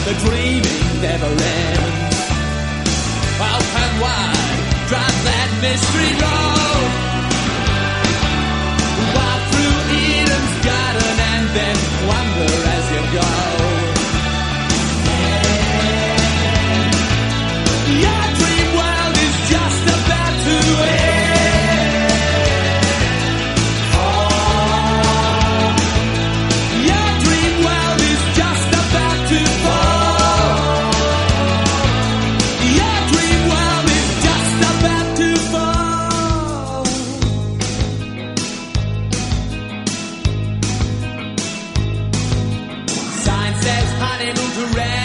the dreaming never ends. Open wide, drive that mystery road. Walk through Eden's garden and then wonder as you go. Your dream world is just about to end. Your dream world is just about to fall. Your dream world is just about to fall. Sign says honeymoon to rest.